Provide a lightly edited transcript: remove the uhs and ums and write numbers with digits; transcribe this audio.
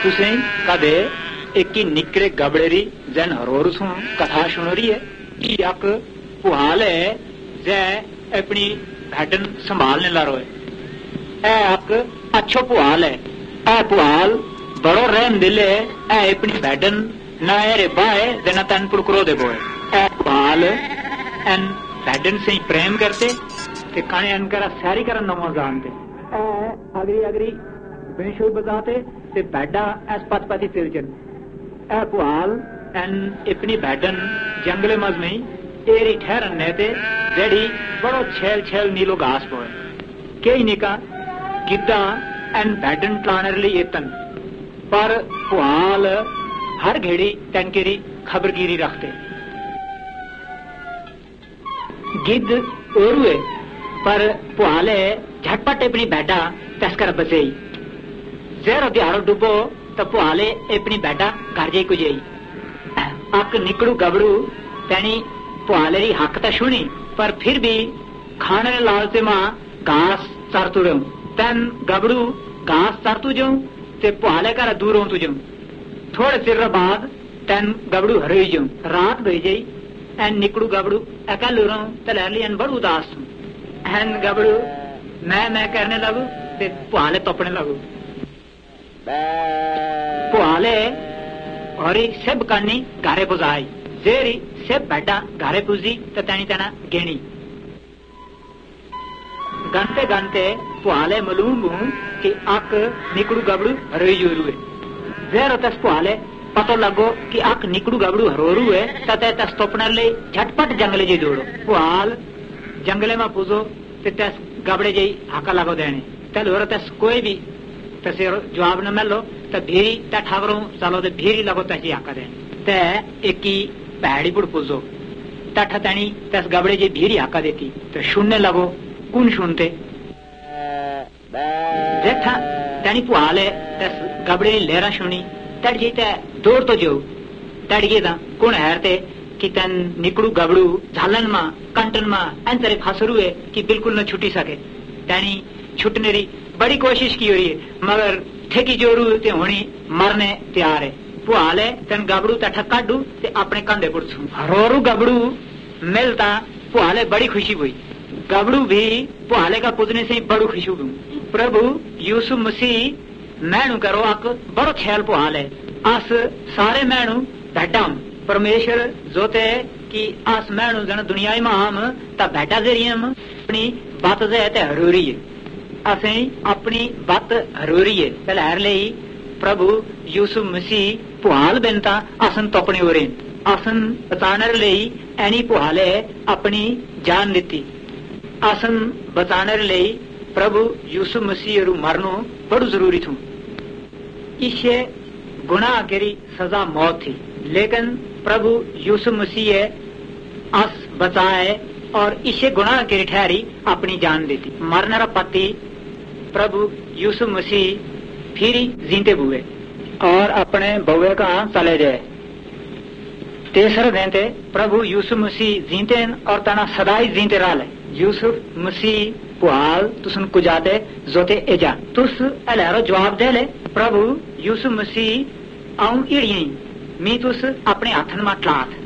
तुसें कदे एक निकरे गबड़ेरी जन हरोर सु कथा सुन रही है कि एक पुहाल है जै अपनी भैडन संभालने ला रहा है। एक अच्छो पुहाल है। ए पुहाल बड़ो रहम दिल है। ए अपनी भैडन ना रे बाए जना तन पुड़करो दे बोए। ए पुहाल एन भैडन से प्रेम करते ते काने अनकरा सारी करन नमो जानते। ए अगरी अगरी बेशो बजाते ते भैडा एस पत पति तिलचन। ए पुहाल एन अपनी भैडन जंगले मज में एरी ठहरन नेते जेड़ी बड़ो छेल छेल नीलो घास पोए। कई निका गिद्दा एन भैडन टानर ली एतन पर पुहाल हर घड़ी तनकेरी खबरगिरी रखते। गिद्ध ओरुए पर पुहाले झटपट अपनी भैडा तस्कर बचेई। जेरो दिहाड़ो डुबो तो पुहाले अपनी भैडा घर जाई कुजेई। अक निकड़ू गबड़ू तेनी पुहाले री हक तो सुनी पर फिर भी खाने लालचे मां घास चरतू रहूं। तन गबड़ू घास चरतू जाऊं ते पुहाले कर दूर होतू जाऊं। थोड़े चिर बाद तन गबड़ू हरोई जाऊं। रात भई जाई एन निकड़ू गबड़ू अकेलू रहूं ते लहली एन बड़ू उदास हूं। एन गबड़ू मैं करने लगू ते पुहाले तोपने लगू। पुहाले और सब करनी घरे पुजाई। जेरी सब भैडा घरे पुजी तो तनी तना गेणी। गनते गनते पुहाले मालूम हूं कि अक निकड़ू गबड़ू हरोई जोरू है। जेरो तस पुहाले पतो लगो कि अक निकड़ू गबड़ू हरोरू है तते तस तोपने ले झटपट जंगले जी दौड़ो। पुहाल जंगले में पुजो ते तस गबड़े जी हाका लगो देने। तल हो तस कोई भी तसे जवाब न मिलो तो भीरी त ठाकरों चलो तो भीरी लगो तसी हाका देने। ते एक पहाड़ी पुड़ पुजो तठ तनी तस गबड़े जी भीरी हाका देती तो सुनने लगो। कौन सुनते देखा तनी पुहाले तस गबड़े लहरा सुनी तड़ जी दौड़ तो जो तड़ गए कौन हैरते कि तन निकड़ू गबड़ू झालन मा कंटन मा एन तरह फसरू है कि बिल्कुल न छुटी सके। तनी छुटने री बड़ी कोशिश की हो रही है मगर ठेकी जोरू ते होनी मरने तैयार है। पुहाले तन गबड़ू तठ काडू ते अपने कंधे पुड़छू। हरोरू गबड़ू मिलता पुहाले बड़ी खुशी हुई। गबड़ू भी पुहाले का पुजने से बड़ू खुशी हुई। प्रभु यूसुफ मसीह मैनू करो अक बड़ो छेल पुहाल है। अस सारे मैनू भैडा परमेश्वर जोते कि अस मैनू जन दुनिया में हम ता भैडा जरिए अपनी बात जे ते हरोरी है। असें अपनी बात हरोरी है पहले हर ले प्रभु यूसुफ मसीह पुहाल बनता असन तोपने हो रहे असन बचाने ले एनी पुहाले अपनी जान दी। असन बचाने ले प्रभु यूसुफ मसीह मरनो बड़ो जरूरी थू। इसे गुनाह केरी सजा मौत थी लेकिन प्रभु यूसुफ मसीह अस बचाए और इसे गुनाह केरी ठहरी अपनी जान देती। मरने रा पति प्रभु यूसुफ मसीह फिर जीते बुए और अपने बउए का चले जाए। तेसरे दिन ते प्रभु यूसुफ मसीह जीते और तना सदाई जीते रहा है। यूसुफ मसीह पुहाल तुसन कुजाते जोते एजा तुस अलहरो जवाब दे ले प्रभु यूसुफ मसीह आऊं इड़ियई मी तुस अपने हाथन मा टलात